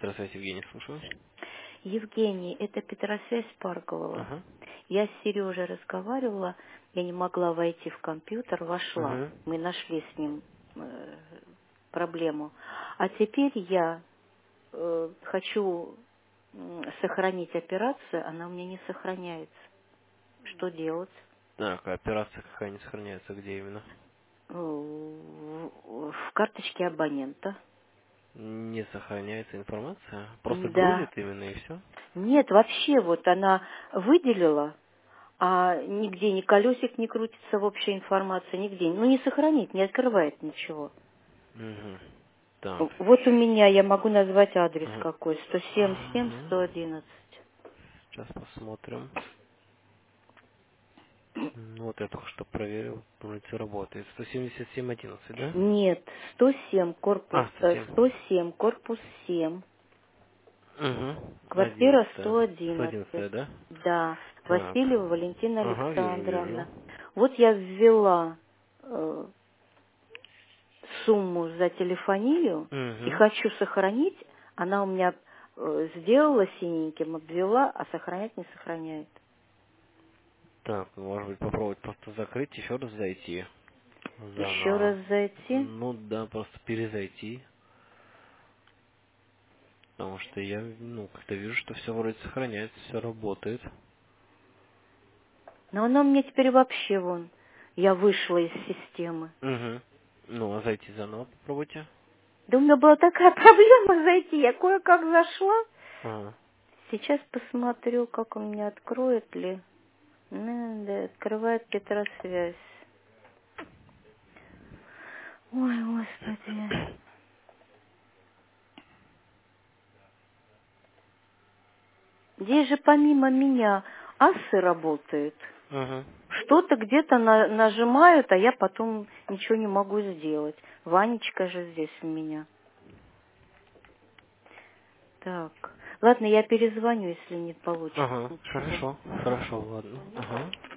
Петросвязь, Евгений, слушаю. Евгений, это Петросвязь Парголова. Ага. Я с Сережей разговаривала, я не могла войти в компьютер, вошла. Угу. Мы нашли с ним проблему. А теперь я хочу сохранить операцию, она у меня не сохраняется. Что делать? Так, а операция какая не сохраняется, где именно? В карточке абонента. Не сохраняется информация? Просто Да. грузит именно и все? Нет, вообще вот она выделила, а нигде ни колесик не крутится в общей информации, нигде. Ну, не сохранить, не открывает ничего. Угу. Так. Вот у меня, я могу назвать адрес Ага. какой, 107-7, Ага. 111. Сейчас посмотрим. Ну вот я только что проверил, вроде работает. 177.11, да? Нет, 107, корпус, А, 107. 107, корпус 7, Угу. квартира 11. 111. 111, да? Да, Так. Васильева Валентина Ага, вижу. Александровна. Вот я ввела сумму за телефонию и Угу. хочу сохранить, она у меня сделала синеньким, обвела, а сохранять не сохраняет. Так, может быть попробовать просто закрыть, еще раз зайти Еще заново. раз зайти. Ну да, просто перезайти. Потому что я, как-то вижу, что все вроде сохраняется, все работает. Но она мне теперь вообще вон. Я вышла из системы. Угу. Ну, а зайти заново попробуйте. Да у меня была такая проблема зайти. Я кое-как зашла. Ага. Сейчас посмотрю, как у меня откроет ли. Ну, да, открывает Петросвязь. Ой, Господи. Здесь же помимо меня асы работают. Угу. Что-то где-то нажимают, а я потом ничего не могу сделать. Ванечка же здесь у меня. Так. Ладно, я перезвоню, если не получится Ага. ничего. Хорошо, ладно. Ага.